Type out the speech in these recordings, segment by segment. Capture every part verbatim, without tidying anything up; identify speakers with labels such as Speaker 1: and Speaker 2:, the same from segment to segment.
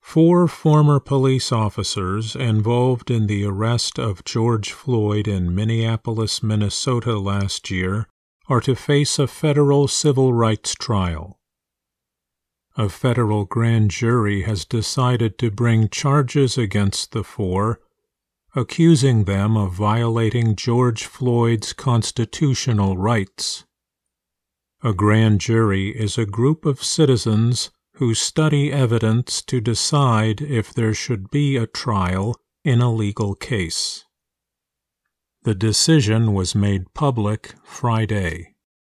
Speaker 1: Four former police officers involved in the arrest of George Floyd in Minneapolis, Minnesota last year are to face a federal civil rights trial. A federal grand jury has decided to bring charges against the four, accusing them of violating George Floyd's constitutional rights. A grand jury is a group of citizens who study evidence to decide if there should be a trial in a legal case. The decision was made public Friday.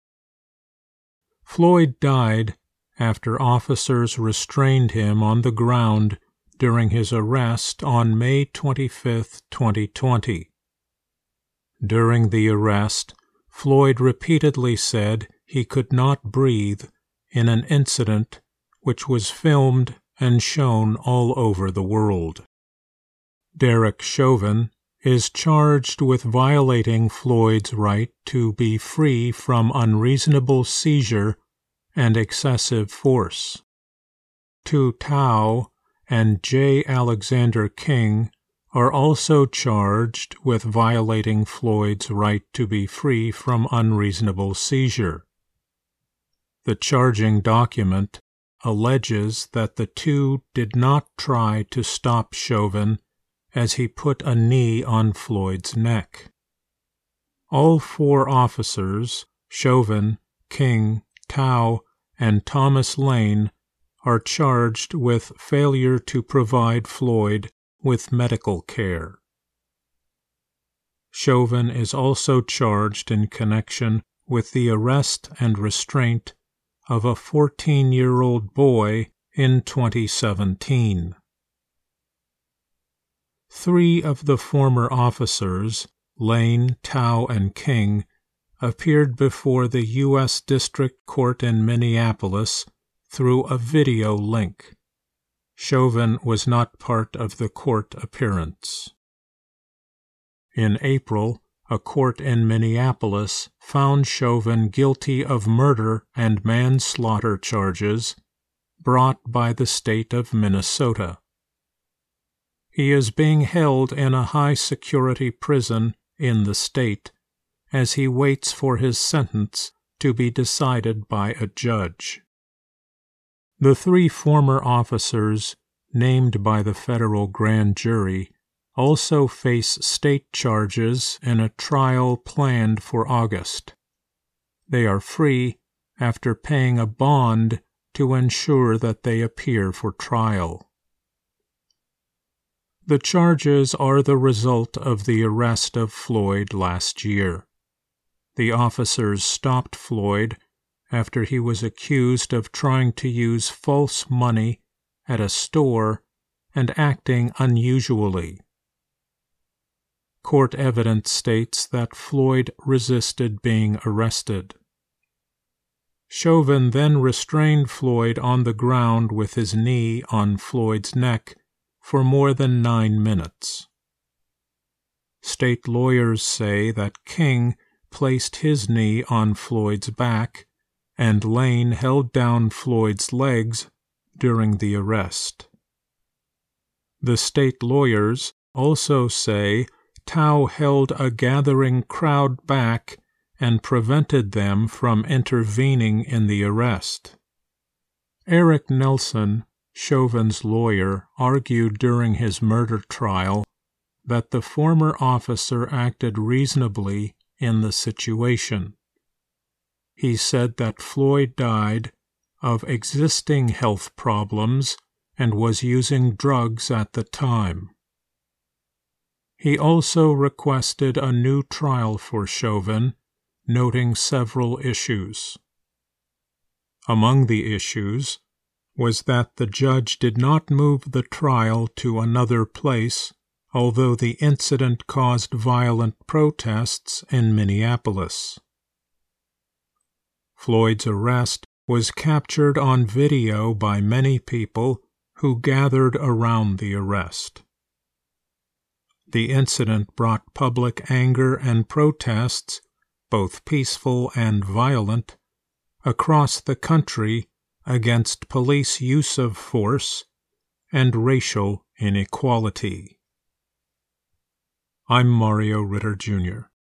Speaker 1: Floyd died after officers restrained him on the ground during his arrest on May twenty-fifth, twenty twenty. During the arrest, Floyd repeatedly said he could not breathe in an incident which was filmed and shown all over the world. Derek Chauvin is charged with violating Floyd's right to be free from unreasonable seizure and excessive force. Tou Thao and J. Alexander King are also charged with violating Floyd's right to be free from unreasonable seizure. The charging document alleges that the two did not try to stop Chauvin as he put a knee on Floyd's neck. All four officers, Chauvin, King, Thao, and Thomas Lane, are charged with failure to provide Floyd with medical care. Chauvin is also charged in connection with the arrest and restraint of a fourteen-year-old boy in twenty seventeen. Three of the former officers, Lane, Thao, and King, appeared before the U S District Court in Minneapolis through a video link. Chauvin was not part of the court appearance. In April, a court in Minneapolis found Chauvin guilty of murder and manslaughter charges brought by the state of Minnesota. He is being held in a high-security prison in the state as he waits for his sentence to be decided by a judge. The three former officers named by the federal grand jury also face state charges in a trial planned for August. They are free after paying a bond to ensure that they appear for trial. The charges are the result of the arrest of Floyd last year. The officers stopped Floyd after he was accused of trying to use false money at a store and acting unusually. Court evidence states that Floyd resisted being arrested. Chauvin then restrained Floyd on the ground with his knee on Floyd's neck for more than nine minutes. State lawyers say that King placed his knee on Floyd's back and Lane held down Floyd's legs during the arrest. The state lawyers also say Thao held a gathering crowd back and prevented them from intervening in the arrest. Eric Nelson, Chauvin's lawyer, argued during his murder trial that the former officer acted reasonably in the situation. He said that Floyd died of existing health problems and was using drugs at the time. He also requested a new trial for Chauvin, noting several issues. Among the issues was that the judge did not move the trial to another place, although the incident caused violent protests in Minneapolis. Floyd's arrest was captured on video by many people who gathered around the arrest. The incident brought public anger and protests, both peaceful and violent, across the country against police use of force and racial inequality. I'm Mario Ritter, Junior